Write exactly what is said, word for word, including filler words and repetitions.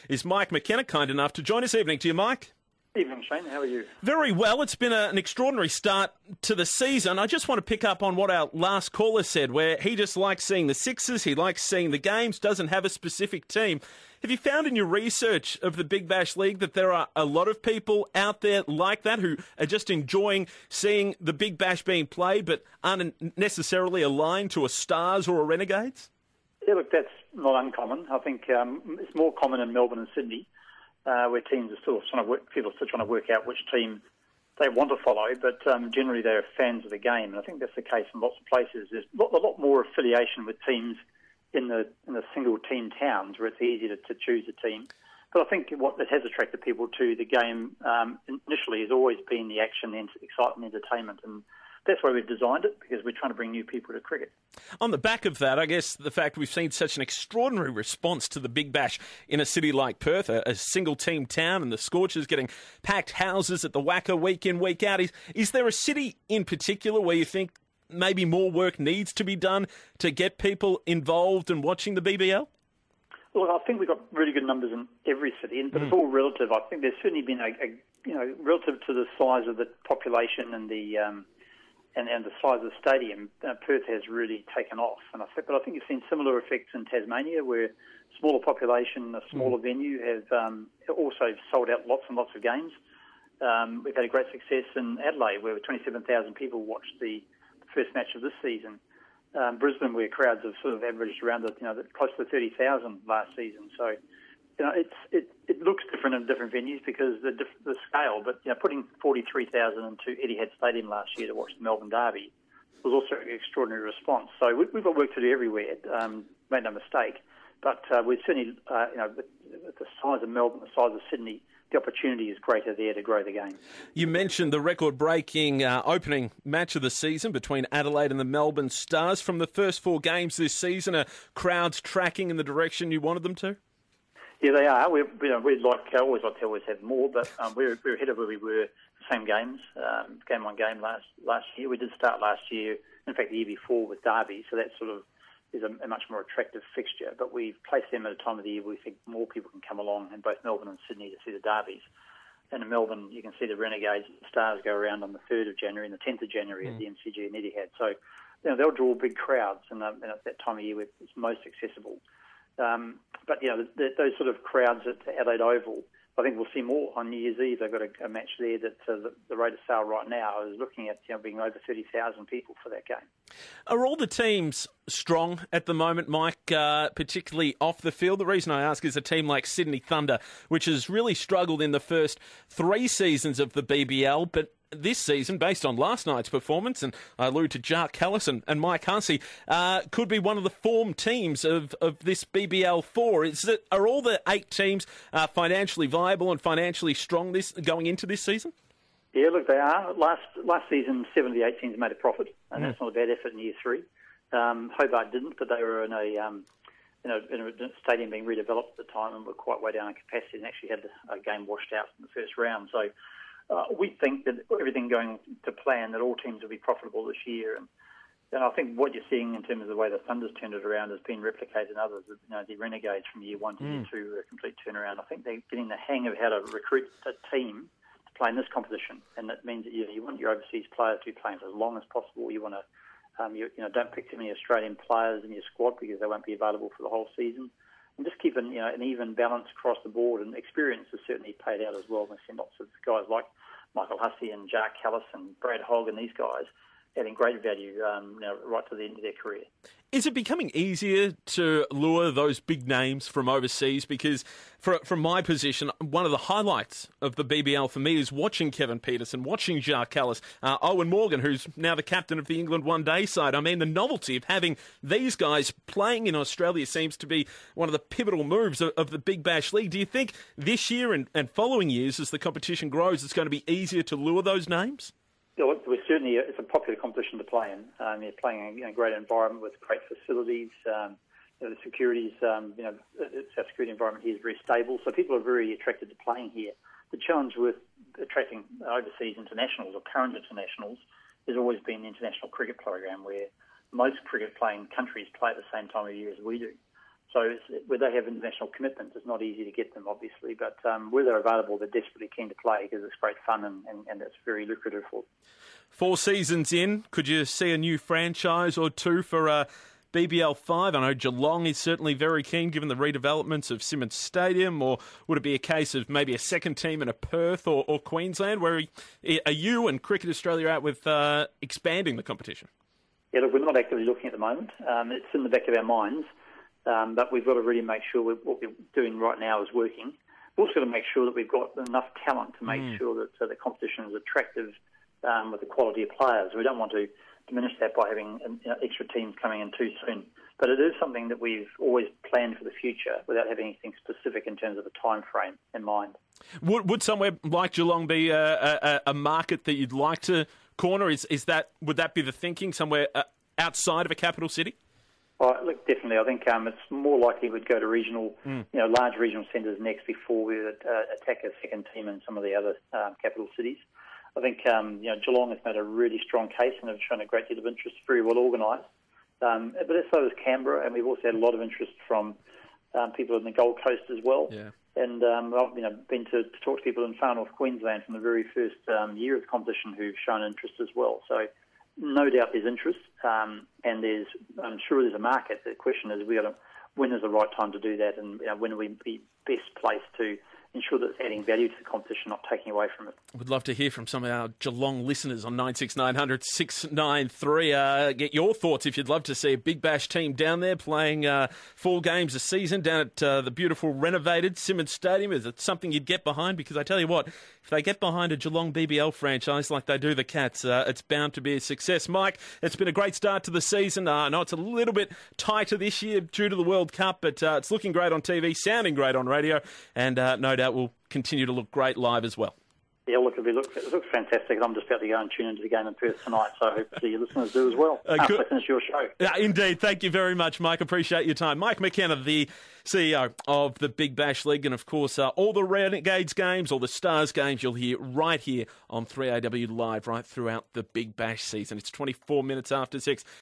is Mike McKenna, kind enough to join us. Evening to you, Mike. Evening, Shane. How are you? Very well. It's been a, an extraordinary start to the season. I just want to pick up on what our last caller said, where he just likes seeing the Sixers, he likes seeing the games, doesn't have a specific team. Have you found in your research of the Big Bash League that there are a lot of people out there like that who are just enjoying seeing the Big Bash being played but aren't necessarily aligned to a Stars or a Renegades? Yeah, look, that's not uncommon. I think um, it's more common in Melbourne and Sydney, uh, where teams are still trying to work, people are still trying to work out which team they want to follow, but um, generally they're fans of the game, and I think that's the case in lots of places. There's a lot, a lot more affiliation with teams in the in the single team towns where it's easier to, to choose a team. But I think what that has attracted people to the game um, initially has always been the action, the excitement, entertainment, and that's why we've designed it, because we're trying to bring new people to cricket. On the back of that, I guess the fact we've seen such an extraordinary response to the Big Bash in a city like Perth, a, a single-team town, and the Scorchers getting packed houses at the Wacker week in, week out. Is, is there a city in particular where you think maybe more work needs to be done to get people involved and watching the B B L? Well, I think we've got really good numbers in every city, but mm. it's all relative. I think there's certainly been a, a, you know, relative to the size of the population and the um, and, and the size of the stadium, uh, Perth has really taken off. And I think, but I think you've seen similar effects in Tasmania, where smaller population, a smaller mm. venue, have um, also sold out lots and lots of games. Um, we've had a great success in Adelaide, where twenty-seven thousand people watched the first match of this season. Um, Brisbane, where crowds have sort of averaged around the, you know, close to thirty thousand last season. So, you know, it's it, it looks different in different venues because the the scale. But you know, putting forty-three thousand into Etihad Stadium last year to watch the Melbourne Derby was also an extraordinary response. So we, we've got work to do everywhere. Um, made no mistake. But uh, we're certainly, uh, you know, with, with the size of Melbourne, the size of Sydney, the opportunity is greater there to grow the game. You mentioned the record-breaking uh, opening match of the season between Adelaide and the Melbourne Stars. From the first four games this season, are crowds tracking in the direction you wanted them to? Yeah, they are. We're, you know, we'd like, uh, always like to always have more, but um, we're, we're ahead of where we were the same games, um, game on game last last year. We did start last year, in fact, the year before with Derby, so that sort of is a, a much more attractive fixture. But we've placed them at a time of the year where we think more people can come along in both Melbourne and Sydney to see the Derbies. And in Melbourne, you can see the Renegades and the Stars go around on the third of January and the tenth of January mm. at the M C G and Etihad. So, you know, they'll draw big crowds, and, uh, and at that time of year where it's most accessible. Um, but, you know, the, the, those sort of crowds at Adelaide Oval, I think we'll see more on New Year's Eve. They've got a, a match there that uh, the, the rate of sale right now is looking at, you know, being over thirty thousand people for that game. Are all the teams strong at the moment, Mike, uh, particularly off the field? The reason I ask is a team like Sydney Thunder, which has really struggled in the first three seasons of the B B L, but this season, based on last night's performance, and I allude to Jark Callis and, and Mike Hussey, uh, could be one of the form teams of, of this B B L four. Is it, are all the eight teams uh, financially viable and financially strong this going into this season? Yeah, look, they are. Last last season, seven of the eight teams made a profit, and mm. that's not a bad effort in year three. Um, Hobart didn't, but they were in a, um, you know, in a stadium being redeveloped at the time and were quite way down in capacity and actually had a game washed out in the first round. So Uh, we think that everything going to plan, that all teams will be profitable this year. And, and I think what you're seeing in terms of the way the Thunder's turned it around has been replicated in others. You know, the Renegades from year one to mm. year two, a complete turnaround. I think they're getting the hang of how to recruit a team to play in this competition. And that means that you, know, you want your overseas players to be playing for as long as possible. You want to, um, you, you know, don't pick too many Australian players in your squad because they won't be available for the whole season. And just keep an, you know, an even balance across the board, and experience has certainly paid out as well. We've seen lots of guys like Michael Hussey and Jark Callis and Brad Hogg and these guys adding great value um, you know, right to the end of their career. Is it becoming easier to lure those big names from overseas? Because for, from my position, one of the highlights of the B B L for me is watching Kevin Peterson, watching Jark Callis, uh, Owen Morgan, who's now the captain of the England one-day side. I mean, the novelty of having these guys playing in Australia seems to be one of the pivotal moves of, of the Big Bash League. Do you think this year and, and following years, as the competition grows, it's going to be easier to lure those names? Yeah, well, we're certainly, it's a popular competition to play in. Um, you're playing in a great environment with great facilities. Um, you know, the security's, um, you know, our security environment here is very stable, so people are very attracted to playing here. The challenge with attracting overseas internationals or current internationals has always been the international cricket program, where most cricket-playing countries play at the same time of year as we do. So it's, where they have international commitments, it's not easy to get them, obviously. But um, where they're available, they're desperately keen to play because it's great fun and, and, and it's very lucrative for them. Four seasons in, could you see a new franchise or two for uh, B B L five? I know Geelong is certainly very keen given the redevelopments of Simmons Stadium, or would it be a case of maybe a second team in a Perth or, or Queensland? Where are you and Cricket Australia out with uh, expanding the competition? Yeah, look, we're not actively looking at the moment. Um, it's in the back of our minds, um, but we've got to really make sure we're, what we're doing right now is working. We've also got to make sure that we've got enough talent to make mm. sure that uh, the competition is attractive um, with the quality of players. We don't want to diminish that by having you know, extra teams coming in too soon. But it is something that we've always planned for the future without having anything specific in terms of a time frame in mind. Would, would somewhere like Geelong be a, a, a market that you'd like to corner? Is is that would that be the thinking, somewhere uh, outside of a capital city? Oh, look, definitely. I think um, it's more likely we'd go to regional, mm. you know, large regional centres next before we would uh, attack a second team in some of the other uh, capital cities. I think um, you know Geelong has made a really strong case and have shown a great deal of interest, very well organised. Um, but so has Canberra, and we've also had a lot of interest from um, people in the Gold Coast as well. Yeah. And um, I've you know, been to, to talk to people in Far North Queensland from the very first um, year of the competition who've shown interest as well. So no doubt there's interest, um, and there's I'm sure there's a market. The question is, we got to, when is the right time to do that, and you know, when are we be best placed to ensure that it's adding value to the competition, not taking away from it. We'd love to hear from some of our Geelong listeners on nine six nine hundred six nine three. Uh, get your thoughts if you'd love to see a Big Bash team down there playing uh, four games a season down at uh, the beautiful renovated Simmons Stadium. Is it something you'd get behind? Because I tell you what, if they get behind a Geelong B B L franchise like they do the Cats, uh, it's bound to be a success. Mike, it's been a great start to the season. Uh, I know it's a little bit tighter this year due to the World Cup, but uh, it's looking great on T V, sounding great on radio, and uh, no doubt will continue to look great live as well. Yeah, look, it looks, it looks fantastic. I'm just about to go and tune into the game in Perth tonight, so I hope to see your listeners do as well uh, after I finish your show. Uh, indeed. Thank you very much, Mike. Appreciate your time. Mike McKenna, the C E O of the Big Bash League, and of course, uh, all the Renegades games, all the Stars games, you'll hear right here on three A W Live right throughout the Big Bash season. It's twenty-four minutes after six.